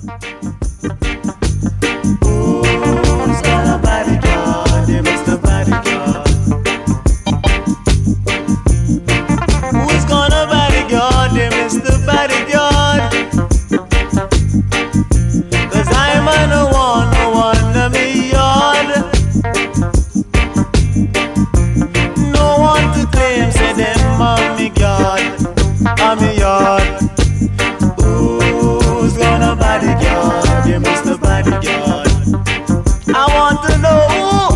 Who's gonna bodyguard you, Mr. Bodyguard? Who's gonna bodyguard you, Mr. Bodyguard? 'Cause I'm on a one of me yard. No one to claim, say them on me guard, on me yard. Who's gonna bodyguard you, Mr. Bodyguard? I want to know